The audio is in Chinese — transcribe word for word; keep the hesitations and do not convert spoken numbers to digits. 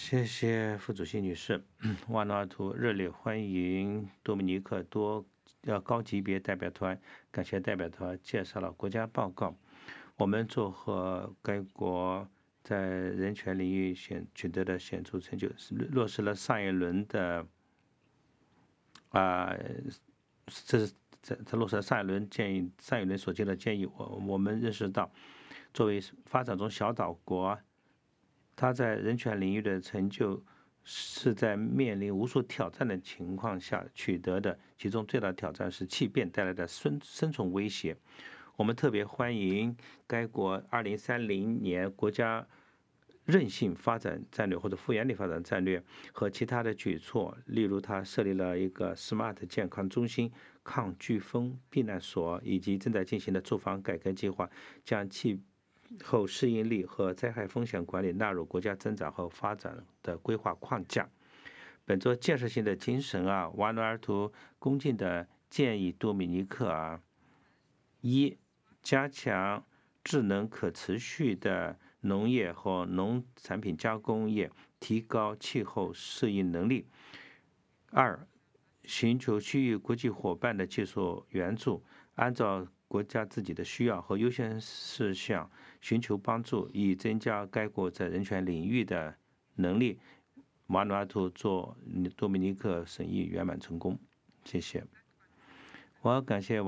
谢谢副主席女士。瓦努阿图热烈欢迎多米尼克多呃高级别代表团，感谢代表团介绍了国家报告。我们祝贺该国在人权领域显取得的显著成就，落实了上一轮的啊，这是这这落实了上一轮建议，上一轮所接的建议。我我们认识到，作为发展中小岛国，它在人权领域的成就是在面临无数挑战的情况下取得的，其中最大的挑战是气变带来的生生存威胁。我们特别欢迎该国二零三零年国家韧性发展战略或者复原力发展战略和其他的举措，例如它设立了一个 SMART 健康中心、抗飓风避难所，以及正在进行的住房改革计划，将气候适应力和灾害风险管理纳入国家增长和发展的规划框架。本着建设性的精神啊，瓦努阿图恭敬的建议多米尼克啊，一、加强智能可持续的农业和农产品加工业，提高气候适应能力；二、寻求区域国际伙伴的技术援助，按照国家自己的需要和优先事项寻求帮助，以增加该国在人权领域的能力。瓦努阿图做多米尼克审议圆满成功，谢谢。我要感谢。